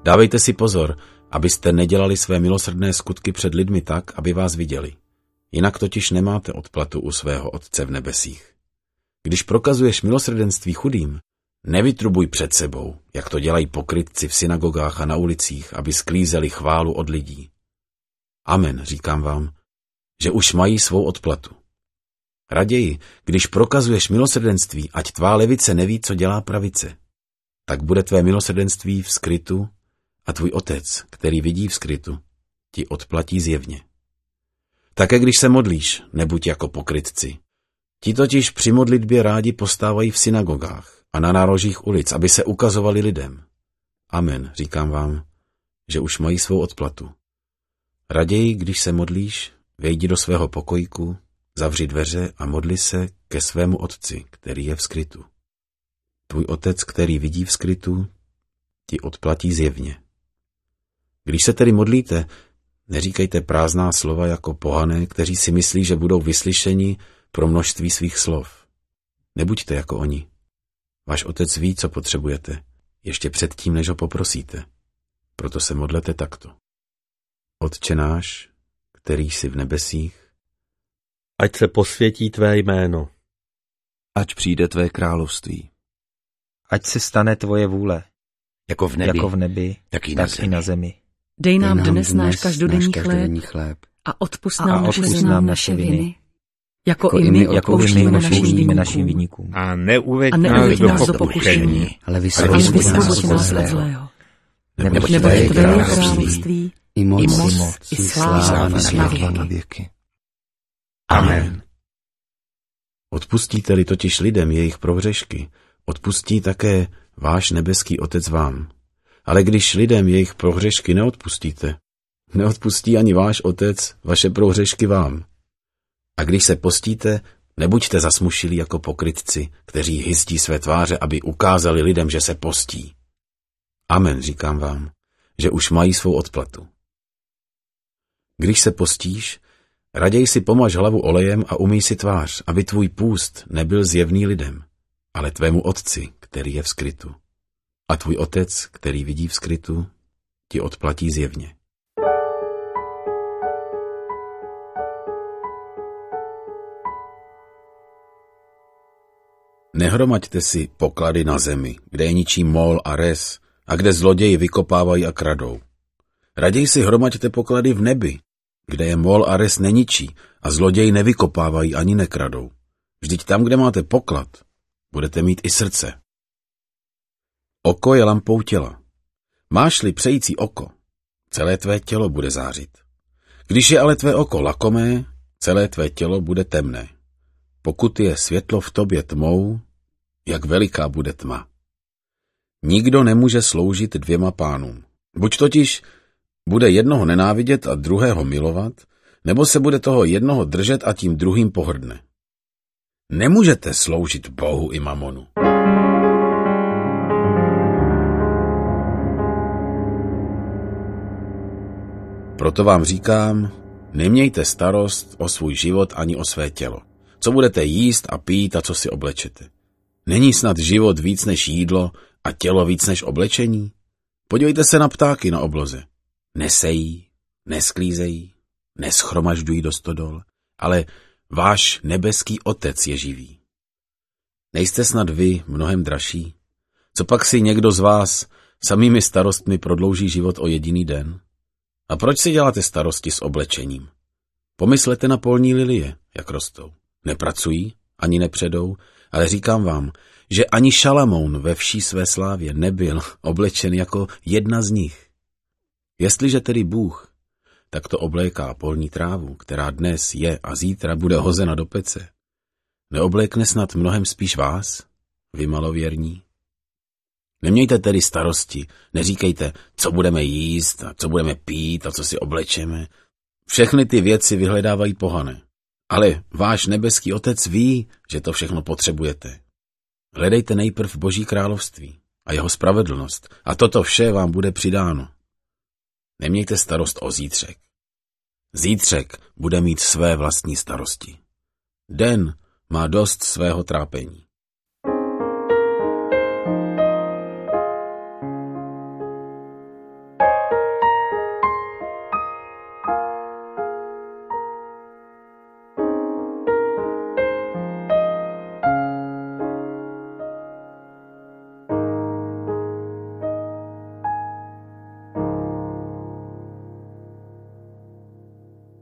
Dávejte si pozor, abyste nedělali své milosrdné skutky před lidmi tak, aby vás viděli. Jinak totiž nemáte odplatu u svého Otce v nebesích. Když prokazuješ milosrdenství chudým, nevytrubuj před sebou, jak to dělají pokrytci v synagogách a na ulicích, aby sklízeli chválu od lidí. Amen, říkám vám, že už mají svou odplatu. Raději, když prokazuješ milosrdenství, ať tvá levice neví, co dělá pravice, tak bude tvé milosrdenství v skrytu a tvůj Otec, který vidí v skrytu, ti odplatí zjevně. Také když se modlíš, nebuď jako pokrytci. Ti totiž při modlitbě rádi postávají v synagogách a na nárožích ulic, aby se ukazovali lidem. Amen, říkám vám, že už mají svou odplatu. Raději, když se modlíš, vejdi do svého pokojíku, zavři dveře a modli se ke svému Otci, který je v skrytu. Tvůj Otec, který vidí v skrytu, ti odplatí zjevně. Když se tedy modlíte, neříkejte prázdná slova jako pohané, kteří si myslí, že budou vyslyšeni pro množství svých slov. Nebuďte jako oni. Váš Otec ví, co potřebujete, ještě předtím, než ho poprosíte. Proto se modlete takto. Otče náš, který jsi v nebesích, ať se posvětí tvé jméno. Ať přijde tvé království. Ať se stane tvoje vůle, jako v nebi, tak i na zemi. Dej nám dnes náš každodenní chléb a odpusť nám naše viny, jako i my odpouštíme našim viníkům. A neuveď nás do pokušení, ale vysvoboď nás od zlého. Neboť tvé je království, i moc, i sláva na věky. Amen. Odpustíte-li totiž lidem jejich prohřešky, odpustí také váš nebeský Otec vám. Ale když lidem jejich prohřešky neodpustíte, neodpustí ani váš Otec vaše prohřešky vám. A když se postíte, nebuďte zasmušilí jako pokrytci, kteří hystí své tváře, aby ukázali lidem, že se postí. Amen, říkám vám, že už mají svou odplatu. Když se postíš, raději si pomaž hlavu olejem a umyj si tvář, aby tvůj půst nebyl zjevný lidem, ale tvému Otci, který je v skrytu. A tvůj Otec, který vidí v skrytu, ti odplatí zjevně. Nehromaďte si poklady na zemi, kde je ničí mol a res a kde zloději vykopávají a kradou. Raději si hromaďte poklady v nebi, kde je mol a res neničí a zloději nevykopávají ani nekradou. Vždyť tam, kde máte poklad, budete mít i srdce. Oko je lampou těla. Máš-li přející oko, celé tvé tělo bude zářit. Když je ale tvé oko lakomé, celé tvé tělo bude temné. Pokud je světlo v tobě tmou, jak veliká bude tma. Nikdo nemůže sloužit dvěma pánům. Buď totiž bude jednoho nenávidět a druhého milovat, nebo se bude toho jednoho držet a tím druhým pohrdne. Nemůžete sloužit Bohu i mamonu. Proto vám říkám, nemějte starost o svůj život ani o své tělo. Co budete jíst a pít a co si oblečete. Není snad život víc než jídlo a tělo víc než oblečení? Podívejte se na ptáky na obloze. Nesejí, nesklízejí, neschromažďují do stodol, ale váš nebeský Otec je živý. Nejste snad vy mnohem dražší? Co pak si někdo z vás samými starostmi prodlouží život o jediný den? A proč si děláte starosti s oblečením? Pomyslete na polní lilie, jak rostou. Nepracují, ani nepředou, ale říkám vám, že ani Šalamoun ve vší své slávě nebyl oblečen jako jedna z nich. Jestliže tedy Bůh takto obléká polní trávu, která dnes je a zítra bude hozena do pece, neoblékne snad mnohem spíš vás, vy malověrní? Nemějte tedy starosti, neříkejte, co budeme jíst a co budeme pít a co si oblečeme. Všechny ty věci vyhledávají pohané. Ale váš nebeský Otec ví, že to všechno potřebujete. Hledejte nejprv Boží království a jeho spravedlnost a toto vše vám bude přidáno. Nemějte starost o zítřek. Zítřek bude mít své vlastní starosti. Den má dost svého trápení.